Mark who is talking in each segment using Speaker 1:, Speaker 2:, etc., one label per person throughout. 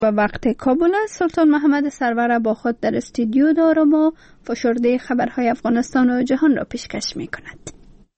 Speaker 1: و وقت کابل است. سلطان محمد سرور با خود در استودیو دارم و فشرده خبرهای افغانستان و جهان را پیشکش می کند.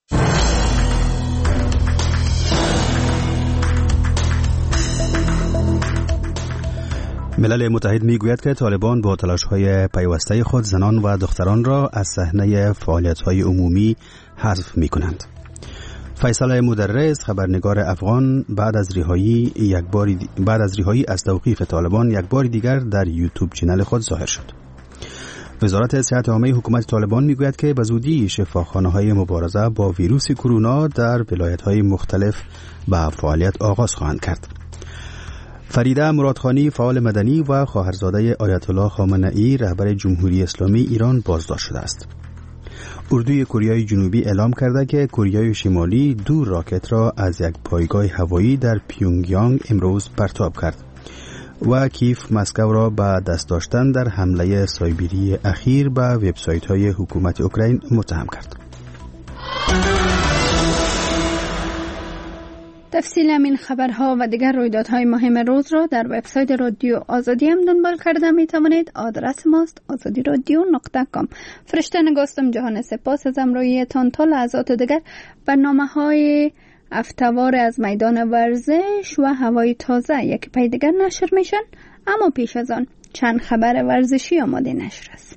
Speaker 2: ملل متحد میگوید که طالبان با تلاش‌های پیوسته خود زنان و دختران را از صحنه فعالیت‌های عمومی حذف می‌کنند. فیصل مدرس خبرنگار افغان بعد از رهایی از توقیف طالبان یک بار دیگر در یوتیوب چینل خود ظاهر شد. وزارت صحت عامه حکومت طالبان میگوید که به زودی شفاخانه‌های مبارزه با ویروس کرونا در ولایت‌های مختلف به فعالیت آغاز خواهند کرد. فریده مرادخانی فعال مدنی و خواهرزاده آیت الله خامنه‌ای رهبر جمهوری اسلامی ایران بازداشت شده است. اردوی کره جنوبی اعلام کرده که کره شمالی 2 راکت را از یک پایگاه هوایی در پیونگیانگ امروز پرتاب کرد و کیف مسکو را به دست داشتن در حمله سایبری اخیر به وبسایت‌های حکومت اوکراین متهم کرد.
Speaker 1: تفصیل این خبرها و دیگر رویدادهای مهم روز را در وبسایت رادیو آزادی هم دنبال کرده می توانید. آدرس ماست azadiradio.com. فرشته نگاستم جهان، سپاس از همراهیتان. تا لحظات دیگر برنامه‌های افتوار از میدان ورزش و هوای تازه یک پی دیگر نشر میشن، اما پیش از آن چند خبر ورزشی آماده نشر است.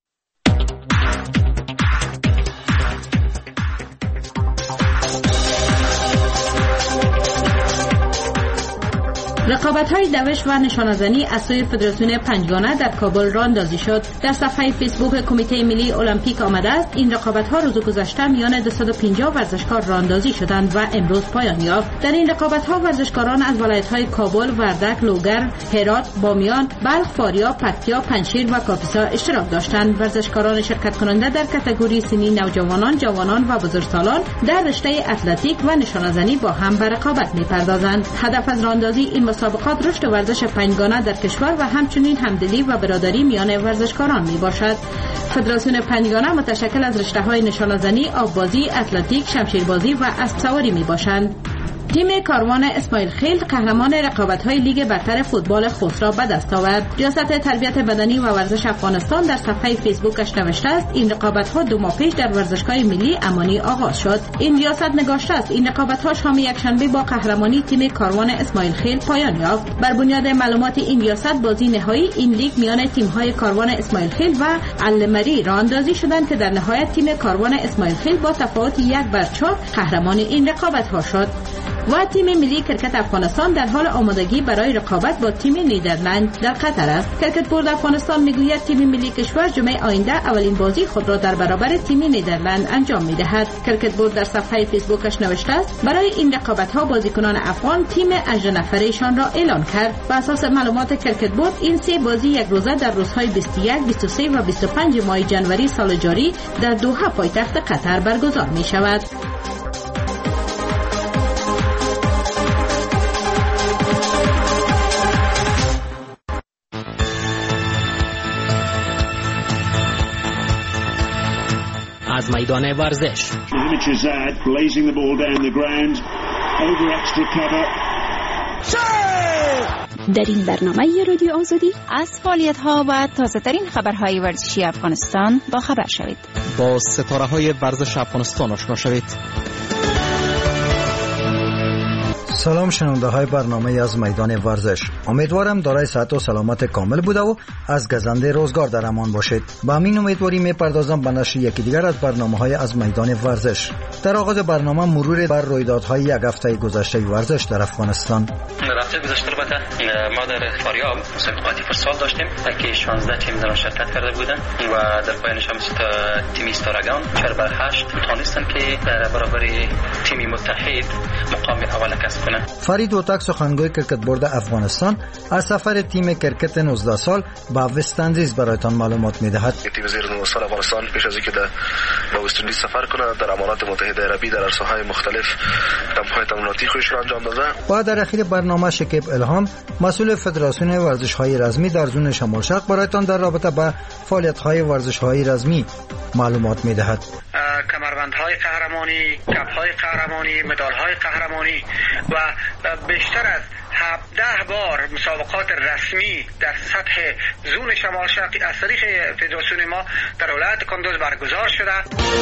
Speaker 3: رقابت‌های دوش و نشانه‌زنی از سوی فدراسیون پنجگانه در کابل راه اندازی شد. در صفحه فیسبوک کمیته ملی المپیک آمده است این رقابت‌ها روز گذشته میان 250 ورزشکار راه اندازی شدند و امروز پایان یافت. در این رقابت‌ها ورزشکاران از ولایت‌های کابل، وردک، لوگر، هرات، بامیان، بلخ، فاریاب، پکتیا، پنجشیر و کاپیسا اشتراک داشتند. ورزشکاران شرکت کننده در کاتگوری سنی نوجوانان، جوانان و بزرگسالان در رشته اتلتیک و نشانه‌زنی با هم به رقابت می‌پردازند. هدف از راه‌اندازی این مسابقات رشد ورزش پنجگانه در کشور و همچنین همدلی و برادری میان ورزشکاران می باشد. فدراسیون پنجگانه متشکل از رشته‌های نشانه‌زنی، آببازی، اتلتیک، شمشیربازی و اسب سواری می باشند. تیم کاروان اسماعیل خیل قهرمان رقابت‌های لیگ برتر فوتبال خوست را به دست آورد. ریاست تربیت بدنی و ورزش افغانستان در صفحه فیسبوکش نوشته است این رقابت‌ها 2 ماه پیش در ورزشگاه ملی امانی آغاز شد. این ریاست نگاشته است این رقابت‌ها شام یکشنبه با قهرمانی تیم کاروان اسماعیل خیل پایان یافت. بر بنیاد معلومات این ریاست بازی نهایی این لیگ میان تیم‌های کاروان اسماعیل خیل و المری راه اندازی شدند که در نهایت تیم کاروان اسماعیل خیل با تفاوت 1-4 قهرمان این رقابت‌ها شد. و تیم ملی کرکت افغانستان در حال آمادگی برای رقابت با تیم نیدرلند در قطر است. کرکت بورد افغانستان میگوید تیم ملی کشور جمعه آینده اولین بازی خود را در برابر تیم نیدرلند انجام میدهد. کرکت بورد در صفحه فیسبوکش نوشته است برای این رقابت‌ها بازیکنان افغان تیم 8 نفره‌شان را اعلان کرد. بر اساس معلومات کرکت بورد این 3 بازی یک روزه در روزهای 21، 23 و 25 ماه جنوری سال جاری در دوحه پایتخت قطر برگزار می‌شود.
Speaker 4: از میدان ورزش
Speaker 1: در این برنامه رادیو آزادی
Speaker 5: از فعالیت‌ها و تازه‌ترین خبرهای ورزشی افغانستان با خبر شوید.
Speaker 4: با ستاره‌های ورزش افغانستان آشنا شوید.
Speaker 6: سلام شنونده های برنامه از میدان ورزش. امیدوارم دارای صحت و سلامت کامل بوده و از گزنده روزگار در امان باشید. با همین امیدواری میپردازم به نشر یکی دیگر از برنامه های از میدان ورزش. در آغاز برنامه مرور بر رویدادهای یک هفته گذشته ورزش در افغانستان.
Speaker 7: هفته گذشته البته ما در فاریاب مسابقاتی فوتسال داشتیم که 16 تیم در شرکت کرده بودند و در پایانش هم تیم استارگان 4-8 توانستن که در برابر تیم متحد مقام اول کسب کنند.
Speaker 6: فرید وطک سخنگوی کرکت بورد افغانستان از سفر تیم کرکت 19 سال به وست اندیز برایتان معلومات میدهد.
Speaker 8: تیم زیر 19 سال افغانستان پیش از اینکه به وست اندیز سفر کنه در امارات متحده عربی در عرصه‌های مختلف تمرینات تمریناتی خودش را انجام داده.
Speaker 6: و در اخیر برنامه شکیب الهام مسئول فدراسیون ورزش‌های رزمی در زون شمال شرق برایتان در رابطه با فعالیت‌های ورزش‌های رزمی معلومات میدهد.
Speaker 9: کمربندهای قهرمانی، کپ‌های قهرمانی، مدال‌های قهرمانی و بیشتر از 17 بار مسابقات رسمی در سطح زون شمال شرقی از طریق فدراسیون ما در ولایت کندوز برگزار شده.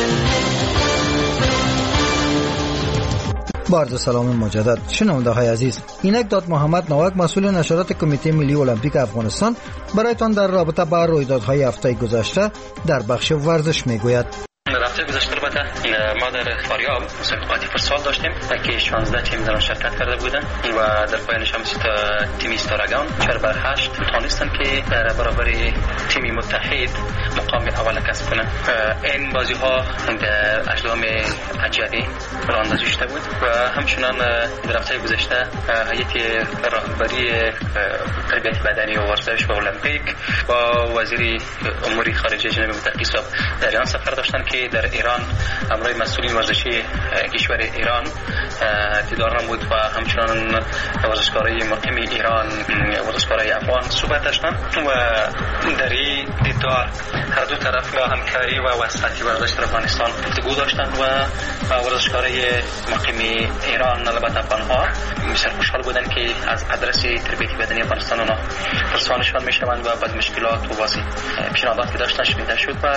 Speaker 6: با عرض سلام مجدد شنونده های عزیز، اینک داد محمد نوک مسئول نشرات کمیته ملی المپیک افغانستان برایتان در رابطه با رویدادهای هفته گذشته در بخش ورزش میگوید.
Speaker 7: هفته گذشته البته ما در فاریاب مسابقاتی فوتسال داشتیم که 16 تیم در شرکت کرده بودند و در پایانش هم تیم استارگان 4-8 تونستن که در برابر تیم متحد مقام اول کسب کنند. این بازی ها در اجرام عجیبی راندازی شده بود و همچنان در هفته گذشته هیئت راهبری تربیت بدنی و ورزش و المپیک با وزیر امور خارجه جناب متقی صاحب در ایران سفر داشتن که در ایران همراه مسئولین ورزشی کشور ایران دیدار بود و همچنان ورزشکارای مقیم ایران ورزشکارای افغان صحبت داشتن و در این دیدار هر دو طرف با همکاری و وساطت ورزش در افغانستان گفتگو داشتن و ورزشکارای مقیم ایران البته افغان‌ها بسیار خوشحال بودن که از آدرس تربیت بدنی افغانستان اونا پرسانشان میشوند و بعض مشکلات و بعضی پیشنهادات که داشتن شنیده شد و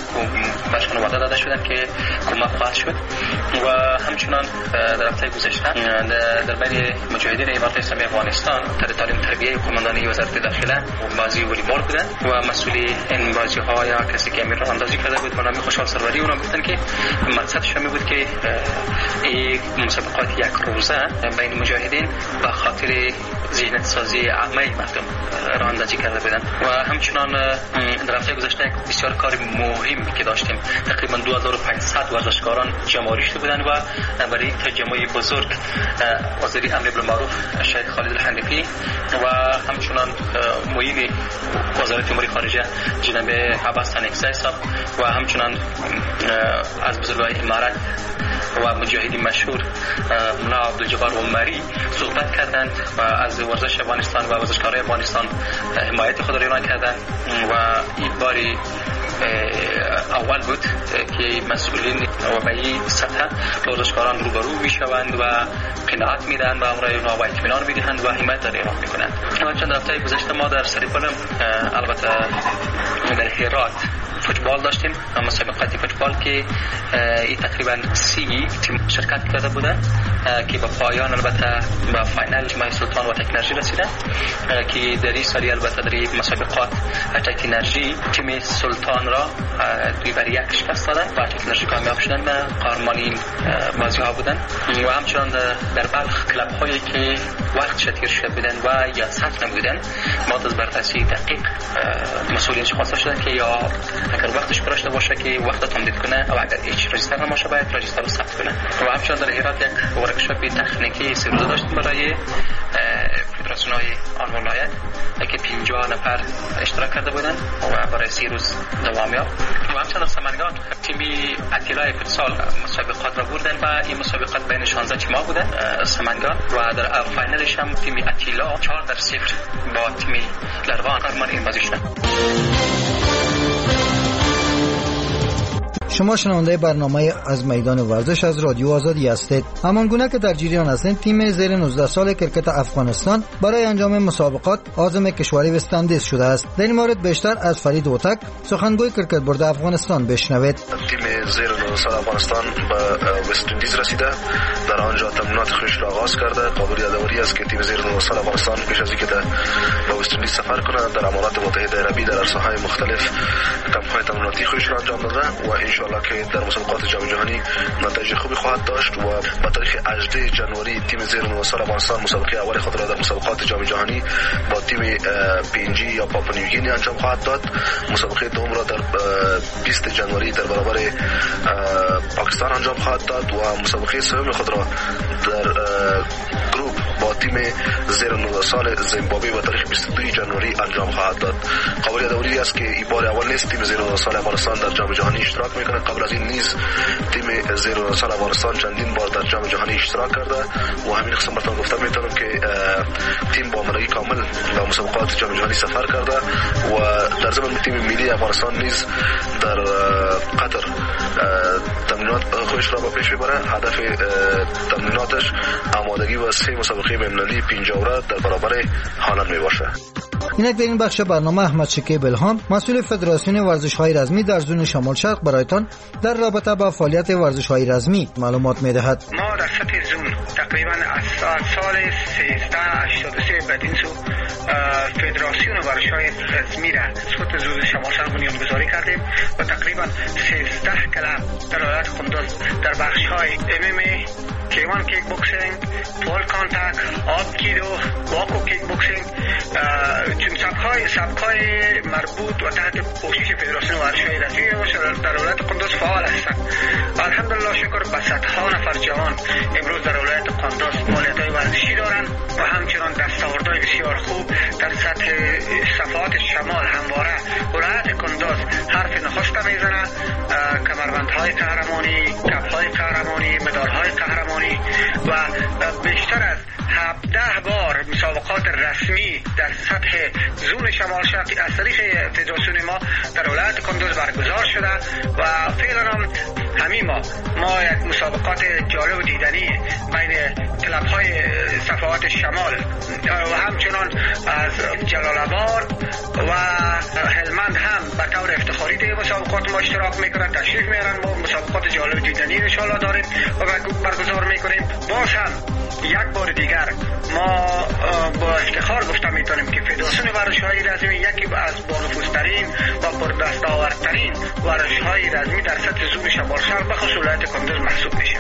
Speaker 7: بهشون وعده داده شدن که کمک خواهد شد و همچنان در هفته گذشته در بین مجاهدین امارات اسلامی افغانستان در تعلیم تربیه قماندانی وزارت داخله بازی والیبال بودن و مسئول این بازی ها یا کسی که امیر اندازی کرده بود با نام خوشحال سروری اونا گفتن که مقصدش می بود که این مسابقات یک روزه بین مجاهدین با خاطر ذهنیت سازی عامه مردم راه اندازی کرده بودن و همچنان در هفته گذشته بسیار کار مهم که داشتیم تقریبا 2500 ورزشکاران جمع شده بودند و برای تجمع بزرگ وزیر امر بالمعروف شهید خالد الحنفی و همچنان معین وزارت امور خارجه جناب عباس انکزی صاحب و همچنان از بزرگای امارات و مجاهدین مشهور مولا عبدالجبار عمری صحبت کردند و از ورزش افغانستان و ورزشکارای افغانستان حمایت خود را اعلام کردند و این باری اول بود که مسئولین و به این سطح ورزشکاران روبرو میشوند و قناعت میدن و امرای اونا و اطمینان میدهند و حمایت در اعلام میکنند. چند هفته گذشته ما در سریپلم البته در هرات فوتبال داشتیم، مسابقات فوتبال که این تقریبا 30 تیم شرکت کرده بودن که با پایان البته با فاینال تیم سلطان و تکنرژی رسیدن که در این سالی البته در این مسابقات تکنرژی تیم سلطان را 2-1 شکست دادن و تکنرژی کامیاب شدن و قهرمانین بازی ها بودن و همچنان در بلخ کلاب هایی که وقت شتیر شده بودن و یا ثبت نبودن بعد از بررسی دقیق مسئولین خواسته شدن که یا اگر وقتش برشته باشه که وقت تمدید کنه و اگر هیچ رجیستر نماشه باید رجیستر رو ثبت کنه و همچنان در هرات یک ورکشاپ تکنیکی 3 روزه داشتیم برای فدراسیون های آن ولایت که 50 نفر اشتراک کرده بودن و برای 3 روز دوام یافت و همچنان در سمنگان تیم اتیلای فوتسال مسابقات را بردن و این مسابقات بین 16 تیم بودن سمنگان و در فاینالش هم تیم اتیلا 4-0 با تیم لروان قهرمان این بازی شدن.
Speaker 6: شما شنونده برنامه از میدان ورزش از رادیو آزادی هستید. همانگونه که در جریان هستید تیم زیر 19 سال کرکت افغانستان برای انجام مسابقات عازم کشوری وست اندیز شده است. در این مورد بیشتر از فرید اوتک سخنگوی کرکت بورد افغانستان بشنوید.
Speaker 8: تیم زیر 19 سال افغانستان به وست اندیز رسیده، در آنجا تمرینات خویش را آغاز کرده. قابل یادآوری است که تیم زیر 19 سال افغانستان پیش از اینکه به وست اندیز سفر کنه در امارات متحده عربی در عرصه‌های مختلف کمپ‌های تمریناتی خویش را انجام داده و ان که در مسابقات جام جهانی نتایج خوبی خواهد داشت و با تاریخ 18 جنوری تیم زیر 19 سال افغانستان مسابقه اول خود را در مسابقات جام جهانی با تیم PNG یا پاپوا نیوگینی انجام خواهد داد. مسابقه دوم را در 20 جنوری در برابر پاکستان انجام خواهد داد و مسابقه سوم خود را در گروپ با تیم زیر 19 سال زیمبابوه با تاریخ 22 جنوری انجام خواهد داد. قابل یادآوری است که این بار اول نیست تیم زیر 19 سال افغانستان در جام جهانی اشتراک میکنه. قبل از این نیز تیم زیر 19 سال افغانستان چندین بار در جام جهانی اشتراک کرده و همین قسم براتون گفتم میتونم که تیم با آمادگی کامل به مسابقات جام جهانی سفر کرده و در ضمن تیم ملی افغانستان نیز در قطر تمرینات خودش را به پیش میبره. هدف تمریناتش آمادگی و 3 مسابقه بین‌المللی 5 جوره در برابر هالند میباشه.
Speaker 6: اینک در این بخش برنامه احمد شکیب الهام مسئول فدراسیون ورزش‌های رزمی در زون شمال شرق برایتان در رابطه با فعالیت ورزش‌های رزمی معلومات می‌دهد.
Speaker 9: ما در سطح زون تقریبا از سال 1383 بدین سو فدراسیون ورزش‌های رزمی را سطح زون شمال شرق بنیانگذاری کردیم و تقریبا 13 کلب در ولایت قندوز در بخش‌های MMA، K1 کیک بوکسینگ، پول کانتاکت، آب کیدو، واکو کیک بوکسینگ چون سبک‌های مربوط و تحت پوشش فدراسیون ورزش‌های رزمی در ولایت قندوز فعال هستند. الحمدلله شکر به صدها نفر جوان امروز در ولایت قندوز فعالیت‌های ورزشی دارند و همچنان دستاوردهای بسیار خوب در سطح صفحات شمال همواره ولایت قندوز حرف نخست میزنه. کمربندهای قهرمانی، کپ‌های قهرمانی، مدال‌های قهرمانی و بیشتر از 17 بار مسابقات رسمی در سطح زون شمال شرقی از طریق فدراسیون ما در ولایت قندوز برگزار شده و فعلا هم همین ما یک مسابقات جالب و دیدنی بین کلب‌های صفحات شمال و همچنان از جلال آباد و هلمند هم به طور افتخاری در مسابقات ما اشتراک میکنند، تشریف میارن. ما مسابقات جالب دیدنی ان شاء الله داریم و برگزار میکنیم. باز هم یک بار دیگر ما با افتخار گفتم میتونیم که فدراسیون ورزش‌های رزمی یکی از بانفوذترین و پردستاوردترین ورزش‌های رزمی در سطح زون شمال شرق به خصوص ولایت قندوز محسوب میشه.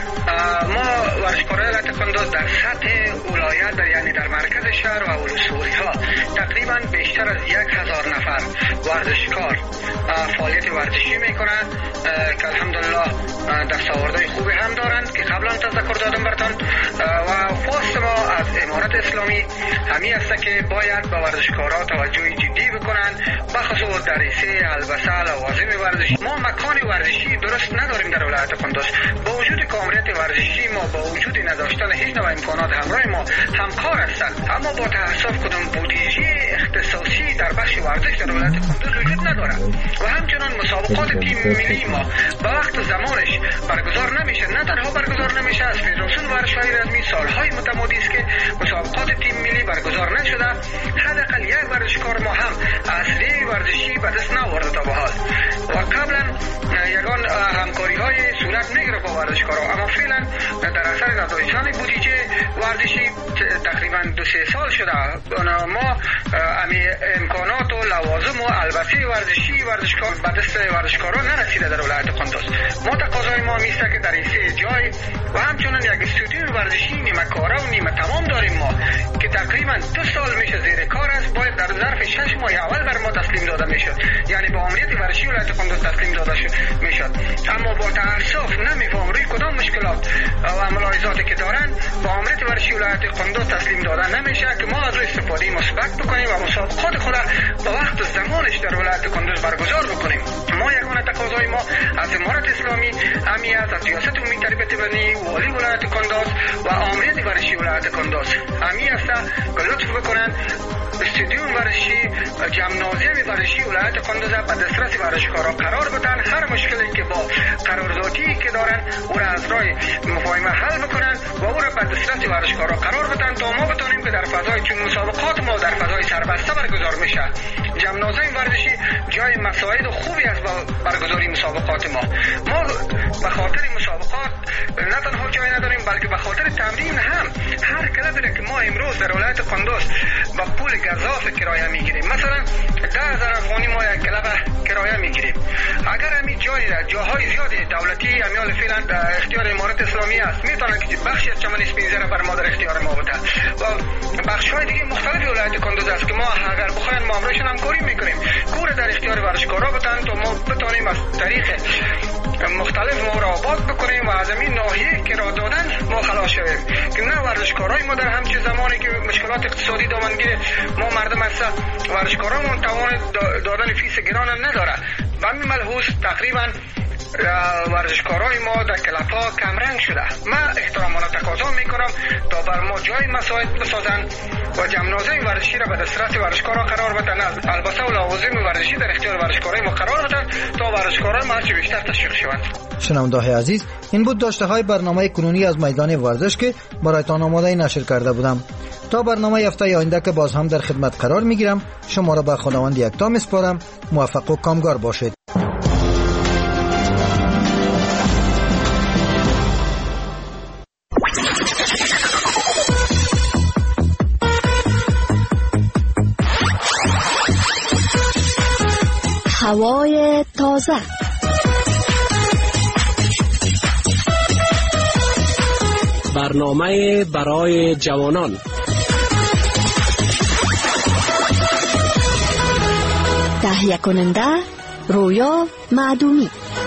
Speaker 9: ما ورزشکاران ولایت قندوز در سطح ولایت یعنی در مرکز شهر و ولسوالی‌ها تقریبا بیشتر از 1000 نفر ورزشکار فعالیت ورزشی میکنند که الحمدلله دستاوردهای خوبی هم دارند که قبلا تذکر دادم براتون و خواست ما از امارت اسلامی همین است که باید به ورزشکاران توجه جدی بکنند بخصوص دریسه، البسه، لوازم ورزشی. ما مکان ورزشی درست نداریم در ولایت قندوز. با وجود کامریت ورزشی ما با وجود نداشتن هیچ نوع امکانات همراه ما همکار هستند، اما با تاسف کدام بودجه اختصاصی در بخش ورزش در ولایت قندوز وجود ندارد و همچنان مسابقات تیم ملی ما به وقت زمانش برگزار نمیشه. نه تنها برگزار نمیشه، از فدراسیون ورزش‌های رزمی سالهای متمادی است که مسابقات تیم ملی برگزار نشده. حداقل یک ورزشکار ما هم اصلی ورزشی به دست نآورده تا به حال و قبلا یگان همکاری‌های صورت میگیره با ورزشکارا، اما فعلا در اثر نداشتن بودجه ورزشی تقریبا 2-3 سال شده ما امی امکانات و لوازم و البسه ورزشی ورزشکار به دست ورزشکارا نرسیده در ولایت قندوز. ما تقاضای ما میست که در این 3 جای و همچنان یک استودیو ورزشی نیمه کاره و نیمه تمام داریم ما که تقریبا 2 سال میشه زیر کار است. باید در ظرف 6 ماه اول بر ما تسلیم داده میشد، یعنی به امنیت ورزشی ولایت قندوز تسلیم داده میشد. اما با تاسف نمیفهم روی کدام مشکلات و ملاحظاتی که دارن با امنیت ورزشی ولایت قندوز تسلیم دادن نمیشه که ما از استفاده مثبت بکنیم و مسابقات خود به وقت زمانش در ولایت قندوز برگزار بکنیم. ما یگانه تقاضای ما از امارت اسلامی همین است، از ریاست عمومی تربیت بدنی والی ولایت قندوز و امنیت ورزشی ولایت قندوز همین است که لطف بکنن استادیوم ورزشی، جمنازیم ورزشی ولایت قندوز به دسترس ورزشکارا قرار بدن. هر مشکلی که با قراردادی که دارن او را از راه مفاهمه حل بکنن و او را به دسترس ورزشکارا قرار بدن تا ما بتونیم که در فضای چون مسابقات ما در فضای سربسته برگزار میشه. جمنازیم ورزشی جای مساعد خوبی است برگزاری مسابقات ما به خاطر مسابقات نه تنها جای نداریم بلکه به خاطر تمرین هم هر کلبی که ما امروز در ولایت قندوز با پول گزاف کرایه میگیریم، مثلا 10,000 افغانی ما یک کلب کرایه میگیریم. اگر همین جاهای زیادی دولتی امیال فعلا در اختیار امارت اسلامی است، میتونن که بخشی از چمن اسپینزر بر ما در اختیار ما بده و بخش‌های دیگه مختلف ولایت قندوز است که ما اگر بخوایم معاملهشون همکاری میکنیم کور در اختیار ورزشکارا بدن تا ما بتونیم از طریق مختلف ما را آباد بکنیم و از این ناحیه که را دادن ما خلاص شویم که نه ورزشکارای ما در همچه زمانی که مشکلات اقتصادی دامنگیر ما مردم هست ورزشکاران توان دادن فیس گران نداره. به همین ملحوظ تقریبا ورزشکارای ما در کلاب ها کمرنگ شده. من احترامانه تقاضا میکنم تا بر ما جای مساعد بسازن و جمنازه ورزشی را به دسترس ورزشکاران قرار بدن. البته لوازم ورزشی در اختیار ورزشکارای ما قرار بدن تا ورزشکاران ما هرچه بیشتر تشویق شوند.
Speaker 6: شنونده‌های عزیز، این بود داشته های برنامه کنونی از میدان ورزش که برایتان آماده نشر کرده بودم. تا برنامه هفته آینده که باز هم در خدمت قرار میگیرم، شما را به خداوند یکتا میسپارم. موفق و کامگار باشید.
Speaker 10: هوای تازه،
Speaker 4: برنامه برای جوانان،
Speaker 10: تهیه کننده رویا معدومی.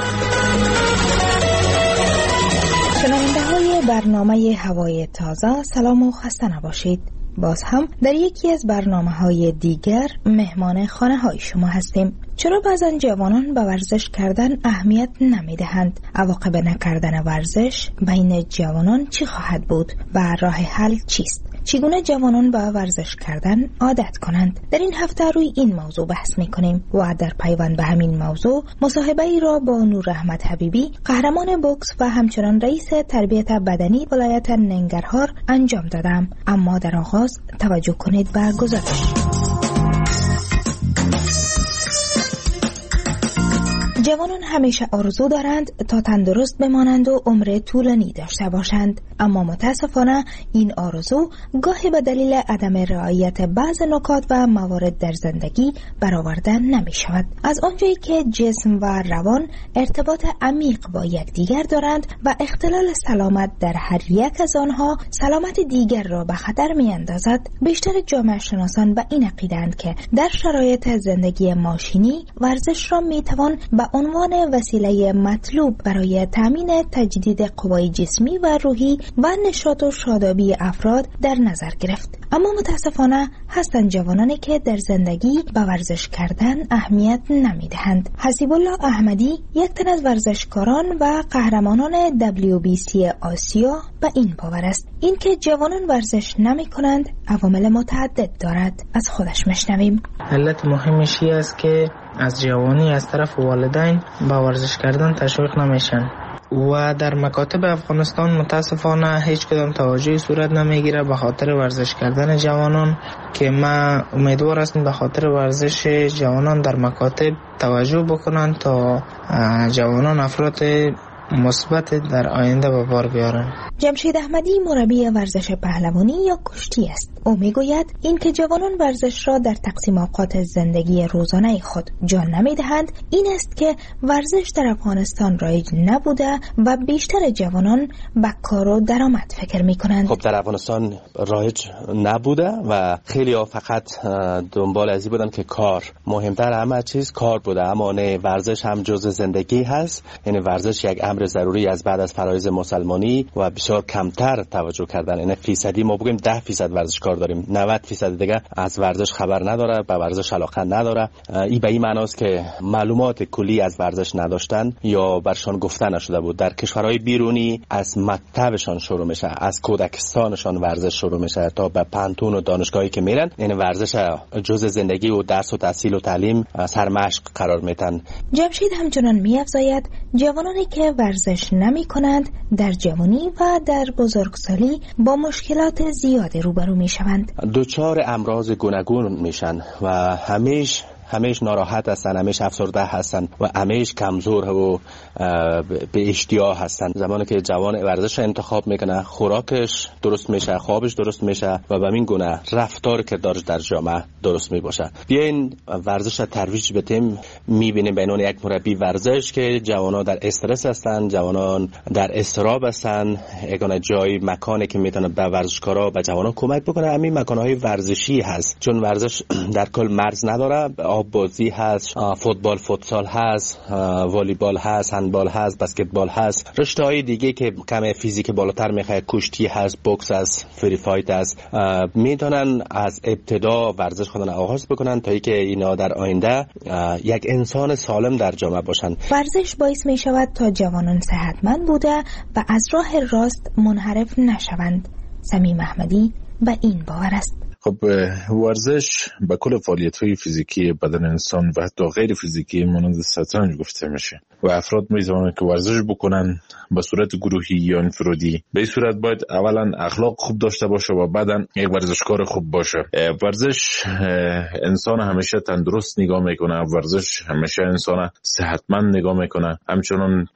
Speaker 11: شنونده های برنامه هوای تازه، سلام و خسته نباشید. باز هم در یکی از برنامه‌های دیگر مهمان خانه های شما هستیم. چرا بعضن جوانان به ورزش کردن اهمیت نمیدهند؟ عواقب نکردن ورزش بین جوانان چی خواهد بود و راه حل چیست؟ چگونه جوانان به ورزش کردن عادت کنند؟ در این هفته روی این موضوع بحث میکنیم و در پیوند به همین موضوع مصاحبه ای را با نور احمد حبیبی، قهرمان بوکس و همچنان رئیس تربیت بدنی ولایت ننگرهار انجام دادم. اما در آغاز توجه کنید به گزارش. جوانان همیشه آرزو دارند تا تندرست بمانند و عمر طولانی داشته باشند، اما متاسفانه این آرزو گاهی به دلیل عدم رعایت بعض نکات و موارد در زندگی برآورده نمی شود. از آنجایی که جسم و روان ارتباط عمیق با یکدیگر دارند و اختلال سلامت در هر یک از آنها سلامت دیگر را به خطر می اندازد، بیشتر جامعه شناسان به این عقیده‌اند که در شرایط زندگی ماشینی ورزش را می توان به عنوان وسیله مطلوب برای تامین تجدید قوای جسمی و روحی و نشاط و شادابی افراد در نظر گرفت. اما متاسفانه هستند جوانانی که در زندگی به ورزش کردن اهمیت نمیدهند. حسیب الله احمدی، یک تن از ورزشکاران و قهرمانان WBC آسیا، به این باور است. اینکه جوانان ورزش نمی کنند عوامل متعدد دارد. از خودش مشنویم.
Speaker 12: علت مهمش این است که از جوانی از طرف والدین با ورزش کردن تشویق نمیشن و در مکاتب افغانستان متاسفانه هیچ کدام توجهی صورت نمیگیره به خاطر ورزش کردن جوانان، که ما امیدوار هستیم به خاطر ورزش جوانان در مکاتب توجه بکنن تا جوانان افراد مثبت در آینده به بار بیارن.
Speaker 11: جمشید احمدی مربی ورزش پهلوانی یا کشتی است. او میگوید اینکه جوانان ورزش را در تقسیم اوقات زندگی روزانه خود جان نمیدهند این است که ورزش در افغانستان رایج نبوده و بیشتر جوانان به کار و درآمد فکر میکنند.
Speaker 13: خب در افغانستان رایج نبوده و خیلی ها فقط دنبال ازی بودن که کار مهمتر همه چیز کار بوده، اما نه، ورزش هم جزء زندگی هست. یعنی ورزش یک امر ضروری از بعد از فرایض مسلمانی و بسیار کمتر توجه کردن. یعنی فیصدی ما بگیم 10% ورزشکار داریم، 90% دیگه از ورزش خبر نداره، به ورزش علاقه نداره. این به این معناست که معلومات کلی از ورزش نداشتن یا برشان گفته نشده بود. در کشورهای بیرونی از مکتبشان شروع میشه، از کودکستانشان ورزش شروع میشه تا به پانتون و دانشگاهی که میرن. یعنی ورزش جزء زندگی و درس و تحصیل و تعلیم سرمشق قرار میتن.
Speaker 11: جمشید همچنان می‌افزاید جوانانی که ورزش نمی‌کنند در جوانی و در بزرگسالی با مشکلات زیادی روبرو میشوند.
Speaker 13: دچار امراض گوناگون میشن و همیش ناراحت هستن، همیش افسرده هستن و همیش کمزور و به اشتیاق هستن. زمانی که جوان ورزش انتخاب میکنه، خوراکش درست میشه، خوابش درست میشه و به این گونه رفتار کردارش در جامعه درست میباشه. بیاین ورزش ترویج بدیم. میبینیم به عنوان یک مربی ورزش که جوانان در استرس هستن، جوانان در اضطراب هستن. یگانه جای مکانی که میتونه به ورزشکارا، به جوانان کمک بکنه همین مکانهای ورزشی هست، چون ورزش در کل مرز نداره. آب بازی هست، فوتبال فوتسال هست، والیبال هست، هندبال هست، بسکتبال هست، رشته‌های دیگه که کم فیزیک بالاتر میخواد، کشتی هست، بوکس هست، فری فایت هست، میتونن از ابتدا ورزش خودن آغاز بکنن تا اینکه اینا در آینده یک انسان سالم در جامعه باشن.
Speaker 11: ورزش باعث می شود تا جوانان صحتمند بوده و از راه راست منحرف نشوند. صمیم احمدی به این باور است.
Speaker 14: خب ورزش به کل فعالیت‌های فیزیکی بدن انسان و حتی غیر فیزیکی مانند شطرنج گفته میشه و افراد می‌توانند که ورزش بکنن به صورت گروهی یا انفرادی. به این صورت باید اولا اخلاق خوب داشته باشه و بعداً یک ورزشکار خوب باشه. ورزش انسان همیشه تندرست نگاه میکنه، ورزش همیشه انسان صحتمند نگاه میکنه. همچنین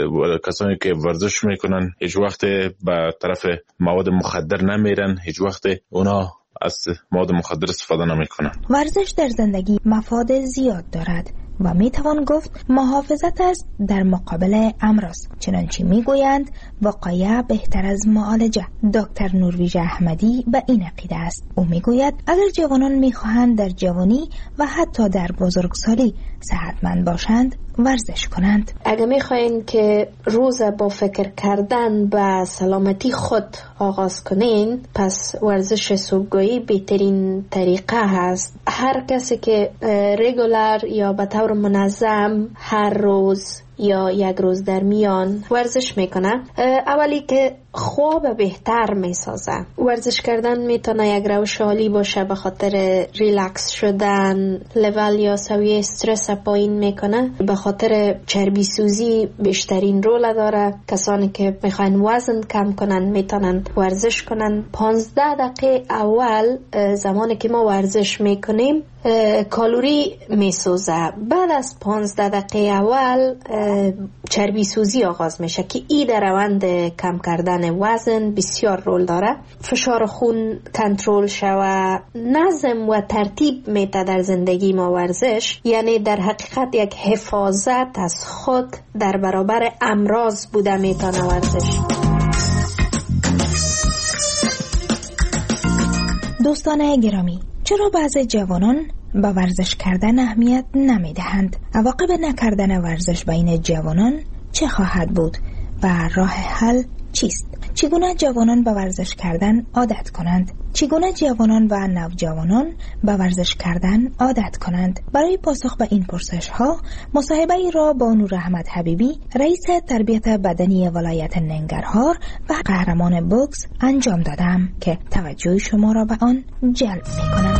Speaker 14: کسانی که ورزش میکنن هیچ وقت به طرف مواد مخدر نمیرن، هیچ وقت اونا از مواد مخدر استفاده نمیکنن.
Speaker 11: ورزش در زندگی مفاد زیاد دارد و میتوان گفت محافظت است در مقابل امراض. چنانچه میگویند وقایع بهتر از معالجه. دکتر نورویژه احمدی به این عقیده است. او میگوید اگر جوانان میخواهند در جوانی و حتی در بزرگسالی صحتمند باشند ورزش کنند.
Speaker 15: اگر میخواین که روز با فکر کردن به سلامتی خود آغاز کنین، پس ورزش صبحگاهی بهترین طریقه هست. هر کسی که رگولر یا به طور منظم هر روز یا یک روز در میان ورزش میکنه، اولی که خواب بهتر میسازه. ورزش کردن میتونه یک روش عالی باشه به خاطر ریلکس شدن، لول یا سویه استرس پایین میکنه، به خاطر چربی سوزی بیشترین رول داره. کسانی که میخواین وزن کم کنن میتونن ورزش کنن. 15 دقیقه اول زمانی که ما ورزش میکنیم کالوری میسوزه. بعد از 15 دقیقه اول چربی سوزی آغاز میشه که این در روند کم کردن وزن بسیار رول داره. فشار خون کنترل شوه، نظم و ترتیب میته در زندگی ما ورزش، یعنی در حقیقت یک حفاظت از خود در برابر امراض بوده میتونه ورزش.
Speaker 11: دوستان گرامی، چرا بعضی جوانان به ورزش کردن اهمیت نمیدهند؟ عواقب نکردن ورزش بین جوانان چه خواهد بود و راه حل چیست؟ چگونه جوانان به ورزش کردن عادت کنند؟ چگونه جوانان و نوجوانان به ورزش کردن عادت کنند؟ برای پاسخ به این پرسش ها مصاحبه ای را با نور احمد حبیبی، رئیس تربیت بدنی ولایت ننگرهار و قهرمان بوکس انجام دادم که توجه شما را به آن جلب می‌کنم.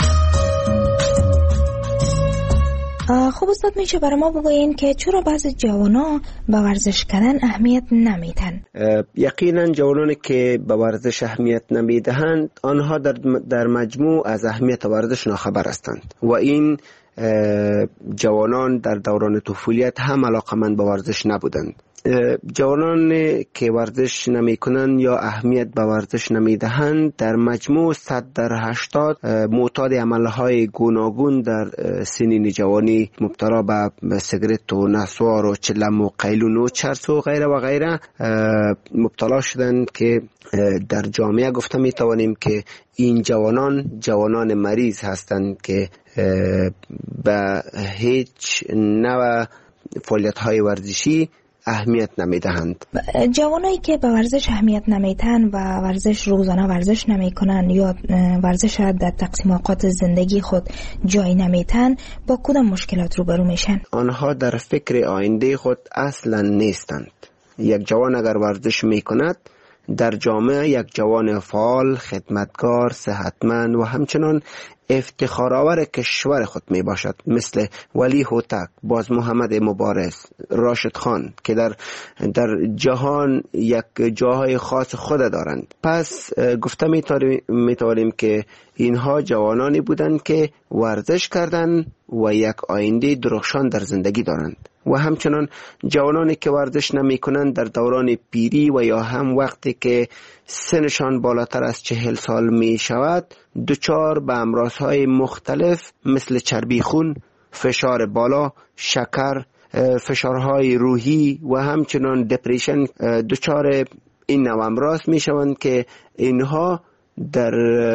Speaker 11: خب استاد، میشه برای ما بگوین که چرا بعضی جوانا به ورزش کردن اهمیت نمیدن؟
Speaker 16: یقینا جوانانی که به ورزش اهمیت نمیدهند آنها در مجموع از اهمیت ورزش ناخبر هستند و این جوانان در دوران طفولیت هم علاقمند به ورزش نبودند. جوانان که ورزش نمی کنند یا اهمیت به ورزش نمی دهند در مجموع 100 در 80 معتاد عملهای گوناگون در سنین جوانی مبتلا به سیگرت و نسوار و چلم و قیلون و چرس و غیره و غیره مبتلا شدند که در جامعه گفته می توانیم که این جوانان مریض هستند که به هیچ نوع فعالیت‌های ورزشی اهمیت نمیدهند.
Speaker 11: جوانایی که به ورزش اهمیت نمیدن و ورزش روزانه ورزش نمیکنن یا ورزش را در تقسیم اوقات زندگی خود جای نمیدن، با کدام مشکلات روبرو میشن؟
Speaker 16: آنها در فکر آینده خود اصلا نیستند. یک جوان اگر ورزش میکند در جامعه یک جوان فعال، خدمتگار، صحتمند و همچنان افتخارآور کشور خود می باشد، مثل ولی هوتک، باز محمد مبارز، راشد خان که در جهان یک جاهای خاص خود دارند. پس گفته می توانیم که اینها جوانانی بودند که ورزش کردند و یک آینده درخشان در زندگی دارند و همچنان جوانانی که ورزش نمی کنند در دوران پیری و یا هم وقتی که سنشان بالاتر از 40 سال می شود دچار به امراضهای مختلف مثل چربی خون، فشار بالا، شکر، فشارهای روحی و همچنان دپریشن دچار این نوع امراض می شوند که اینها در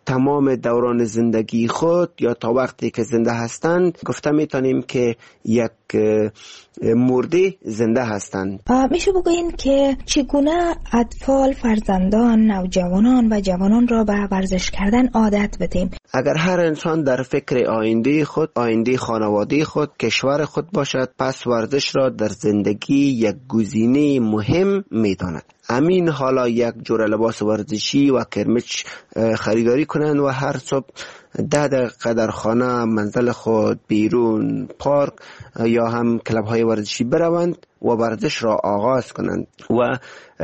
Speaker 16: تمام دوران زندگی خود یا تا وقتی که زنده هستند گفته میتونیم که یک مرده زنده هستند.
Speaker 11: میشه بگوین که چگونه اطفال، فرزندان، نوجوانان و جوانان را به ورزش کردن عادت بدیم؟
Speaker 16: اگر هر انسان در فکر آینده خود، آینده خانواده خود، کشور خود باشد، پس ورزش را در زندگی یک گزینه مهم میداند. امین حالا یک جور لباس ورزشی و کرمچ خریداری کنند و هر صبح 10 دقیقه در خانه، منزل خود، بیرون، پارک یا هم کلب های ورزشی بروند و ورزش را آغاز کنند. و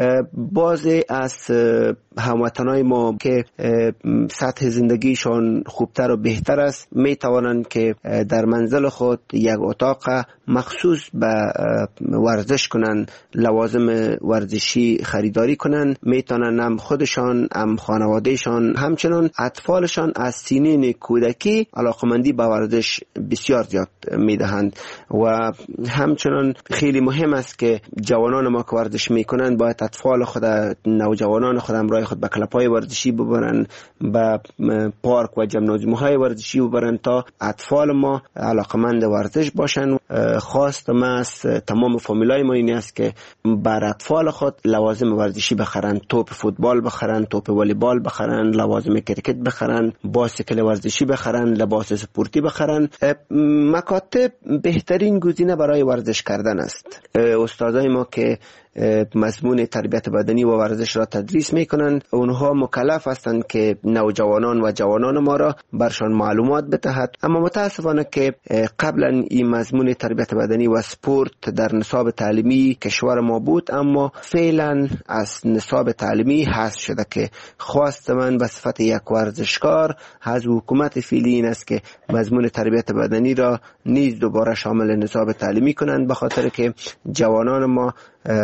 Speaker 16: بعضی از هموطنای ما که سطح زندگیشان خوبتر و بهتر است می توانند که در منزل خود یک اتاق مخصوص به ورزش کنند، لوازم ورزشی خریداری کنند. می توانند هم خودشان، هم خانوادهشان، همچنان اطفالشان از سنین کودکی علاقمندی به ورزش بسیار زیاد می دهند. و همچنان خیلی مهم است که جوانان ما که ورزش می کنند باید اطفال خود، نوجوانان خود همراه خود به کلب‌های ورزشی ببرند، به پارک و جمنازیوم‌های ورزشی ببرند تا اطفال ما علاقمند ورزش باشند. خواست ما از تمام فامیلای ما این است که بر اطفال خود لوازم ورزشی بخرند، توپ فوتبال بخرند، توپ والیبال بخرند، لوازم کرکت بخرند، باسکل ورزشی بخرند، لباس سپورتی بخرند. مکاتب بهترین گزینه برای ورزش کردن است. استادای ما که مضمون تربیت بدنی و ورزش را تدریس میکنند، اونها مکلف هستند که نوجوانان و جوانان ما را برشان معلومات بدهد. اما متاسفانه که قبلا این مضمون تربیت بدنی و سپورت در نصاب تعلیمی کشور ما بود، اما فعلا از نصاب تعلیمی حذف شده که خواست من به صفت یک ورزشکار از حکومت فعلی این است که مضمون تربیت بدنی را نیز دوباره شامل نصاب تعلیمی کنند، به خاطر که جوانان ما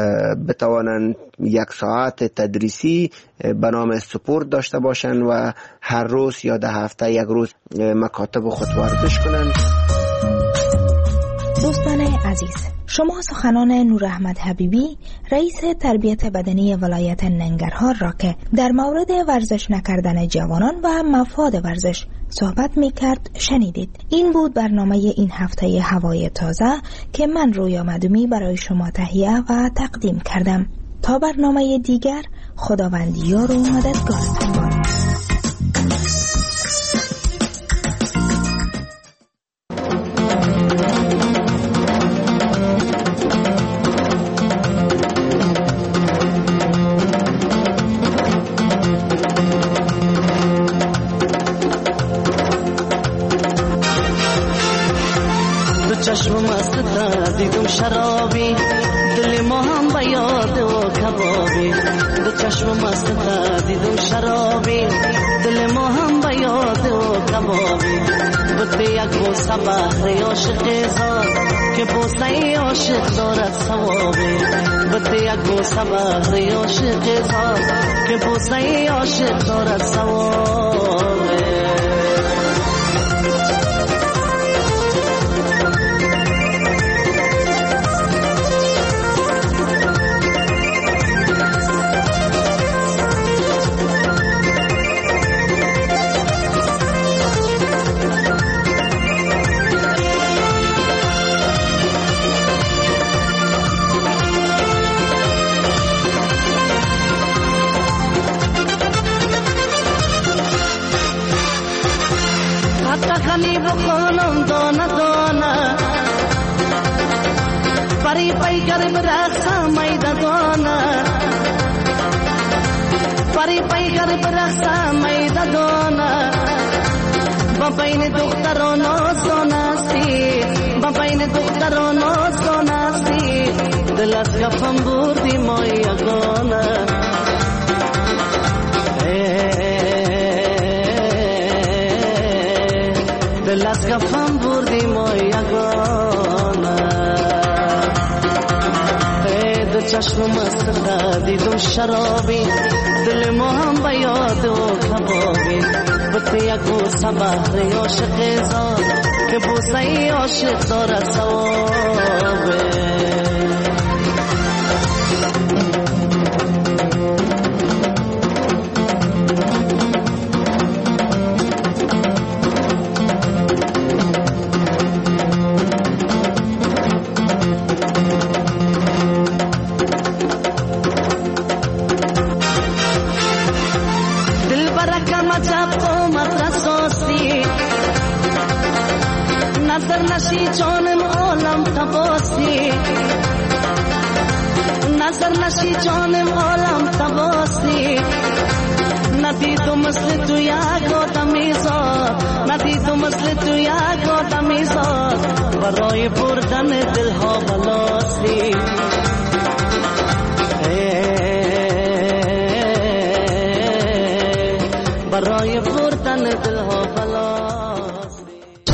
Speaker 16: بتوانند 1 ساعت تدریسی به نام سپورت داشته باشند و هر روز یا 10 هفته یک روز مکاتب خود ورزش کنند.
Speaker 11: دوستان عزیز، شما سخنان نور احمد حبیبی، رئیس تربیت بدنی ولایت ننگرهار را که در مورد ورزش نکردن جوانان و مفاد ورزش صحبت می کرد شنیدید. این بود برنامه این هفته هوای تازه که من رویا مدومی برای شما تهیه و تقدیم کردم. تا برنامه دیگر، خداوند یار و مددگارتان باد.
Speaker 17: چشم مست دیدم شرابی، دل ما هم به یاد و کبابی. دو چشم مست دیدم شرابی، دل ما هم به یاد و کبابی. بده یک بوسه بهر عاشق زاد که بوسه عاشق دارد ثوابی. بده یک بوسه بهر عاشق زاد که بوسه عاشق دارد ثوابی. بخونم دانه دانه پری پیکر برخصم ایده دانه پری پیکر برخصم ایده دانه با بین دختران آسانستی با بین دختران آسانستی دل از کفم بردی ما یگانه دل از کفم بردی ما یگانه دو چشم مست دیدم شرابی دل ما هم به یاد و کبابی بده یک بوسه بهر عاشق زاد که بوسه عاشق دارد ثوابه. نظر نشی جانم عالم تباسی نظر نشی جانم عالم تباسی ندیدم مثل تو یک آدمی زاد ندیدم مثل تو یک آدمی زاد برای بردن دلها بلاسی